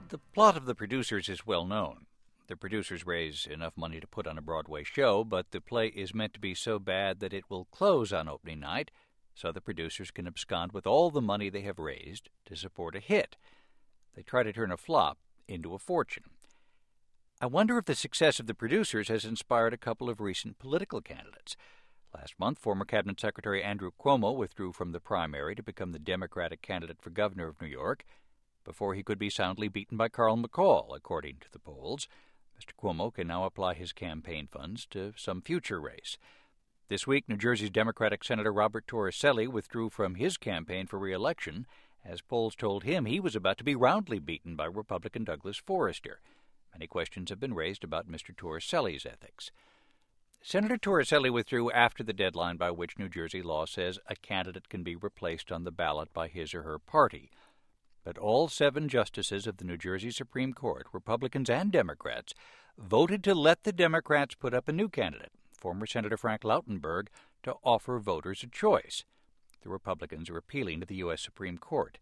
The plot of The Producers is well known. The producers raise enough money to put on a Broadway show, but the play is meant to be so bad that it will close on opening night, so the producers can abscond with all the money they have raised to support a hit. They try to turn a flop into a fortune. I wonder if the success of The Producers has inspired a couple of recent political candidates. Last month, former Cabinet Secretary Andrew Cuomo withdrew from the primary to become the Democratic candidate for governor of New York before he could be soundly beaten by Carl McCall, according to the polls. Mr. Cuomo can now apply his campaign funds to some future race. This week, New Jersey's Democratic Senator Robert Torricelli withdrew from his campaign for re-election as polls told him he was about to be roundly beaten by Republican Douglas Forrester. Many questions have been raised about Mr. Torricelli's ethics. Senator Torricelli withdrew after the deadline by which New Jersey law says a candidate can be replaced on the ballot by his or her party. But all 7 justices of the New Jersey Supreme Court, Republicans and Democrats, voted to let the Democrats put up a new candidate, former Senator Frank Lautenberg, to offer voters a choice. The Republicans are appealing to the U.S. Supreme Court.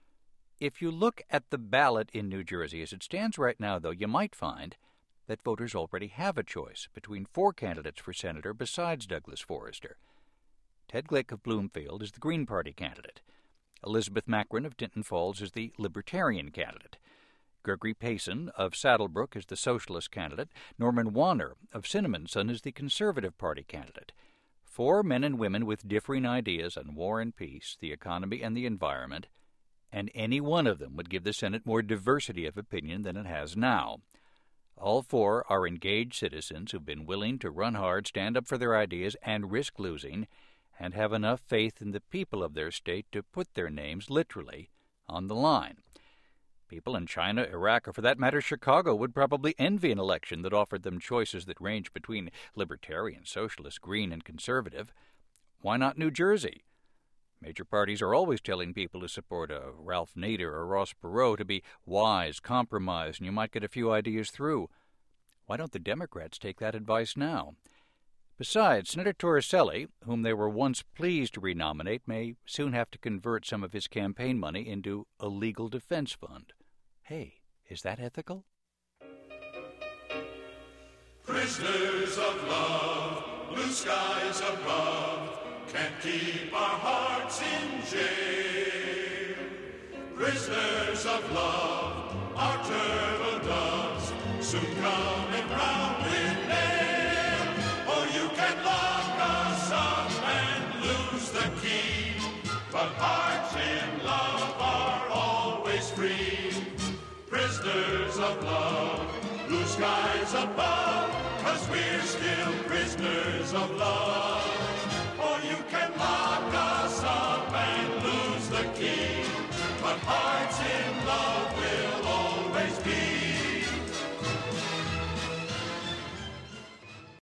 If you look at the ballot in New Jersey as it stands right now, though, you might find that voters already have a choice between 4 candidates for senator besides Douglas Forrester. Ted Glick of Bloomfield is the Green Party candidate. Elizabeth Macron of Tinton Falls is the Libertarian candidate. Gregory Payson of Saddlebrook is the Socialist candidate. Norman Warner of Cinnaminson is the Conservative Party candidate. 4 men and women with differing ideas on war and peace, the economy and the environment, and any one of them would give the Senate more diversity of opinion than it has now. All 4 are engaged citizens who've been willing to run hard, stand up for their ideas, and risk losing, and have enough faith in the people of their state to put their names, literally, on the line. People in China, Iraq, or for that matter Chicago would probably envy an election that offered them choices that range between libertarian, socialist, green, and conservative. Why not New Jersey? Major parties are always telling people who support a Ralph Nader or Ross Perot to be wise, compromise, and you might get a few ideas through. Why don't the Democrats take that advice now? Besides, Senator Torricelli, whom they were once pleased to renominate, may soon have to convert some of his campaign money into a legal defense fund. Hey, is that ethical? Prisoners of love, blue skies above, can't keep our hearts in jail. Prisoners of love, our turtle doves, soon coming round in nail. Oh, you can lock us up and lose the key, but hearts in love are always free. Prisoners of love, blue skies above, 'cause we're still prisoners of love.